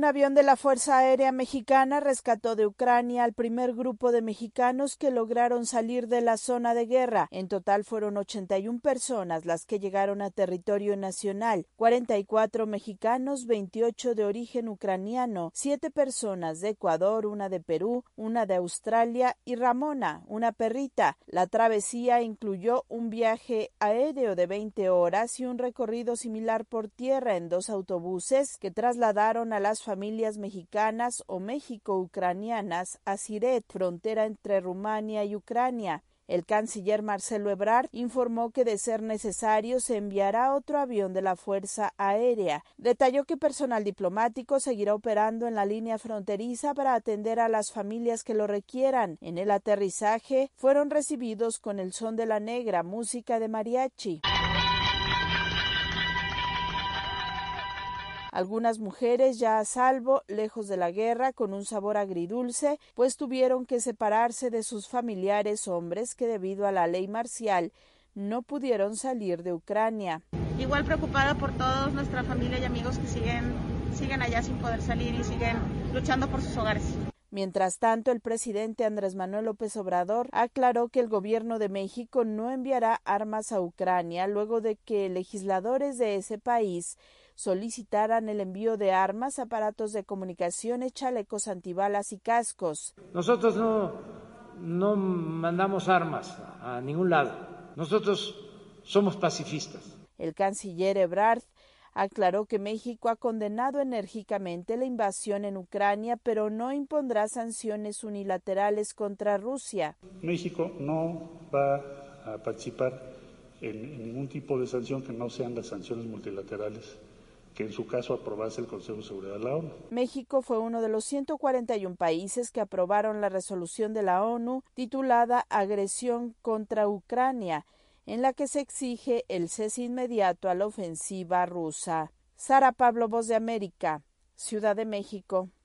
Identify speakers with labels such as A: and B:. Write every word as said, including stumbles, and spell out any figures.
A: Un avión de la Fuerza Aérea Mexicana rescató de Ucrania al primer grupo de mexicanos que lograron salir de la zona de guerra. En total fueron ochenta y una personas las que llegaron a territorio nacional, cuarenta y cuatro mexicanos, veintiocho de origen ucraniano, siete personas de Ecuador, una de Perú, una de Australia y Ramona, una perrita. La travesía incluyó un viaje aéreo de veinte horas y un recorrido similar por tierra en dos autobuses que trasladaron a las familias mexicanas o México-ucranianas a Siret, frontera entre Rumania y Ucrania. El canciller Marcelo Ebrard informó que de ser necesario se enviará otro avión de la Fuerza Aérea. Detalló que personal diplomático seguirá operando en la línea fronteriza para atender a las familias que lo requieran. En el aterrizaje fueron recibidos con el son de la negra, música de mariachi. Algunas mujeres ya a salvo, lejos de la guerra, con un sabor agridulce, pues tuvieron que separarse de sus familiares hombres que debido a la ley marcial no pudieron salir de Ucrania.
B: Igual preocupada por todos nuestra familia y amigos que siguen, siguen allá sin poder salir y siguen luchando por sus hogares.
A: Mientras tanto, el presidente Andrés Manuel López Obrador aclaró que el gobierno de México no enviará armas a Ucrania luego de que legisladores de ese país solicitaran el envío de armas, aparatos de comunicaciones, chalecos antibalas y cascos.
C: Nosotros no, no mandamos armas a ningún lado. Nosotros somos pacifistas.
A: El canciller Ebrard aclaró que México ha condenado enérgicamente la invasión en Ucrania, pero no impondrá sanciones unilaterales contra Rusia.
D: México no va a participar en, en ningún tipo de sanción que no sean las sanciones multilaterales que en su caso aprobase el Consejo de Seguridad de la ONU.
A: México fue uno de los ciento cuarenta y un países que aprobaron la resolución de la ONU titulada Agresión contra Ucrania, en la que se exige el cese inmediato a la ofensiva rusa. Sara Pablo, Voz de América, Ciudad de México.